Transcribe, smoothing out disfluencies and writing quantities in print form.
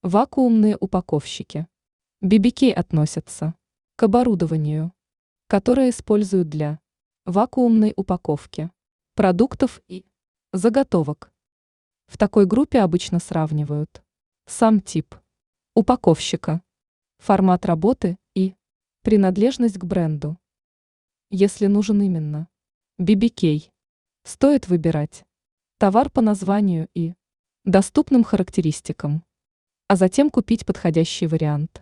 Вакуумные упаковщики. BBK относятся к оборудованию, которое используют для вакуумной упаковки продуктов и заготовок. В такой группе обычно сравнивают сам тип упаковщика, формат работы и принадлежность к бренду. Если нужен именно BBK, стоит выбирать товар по названию и доступным характеристикам, а затем купить подходящий вариант.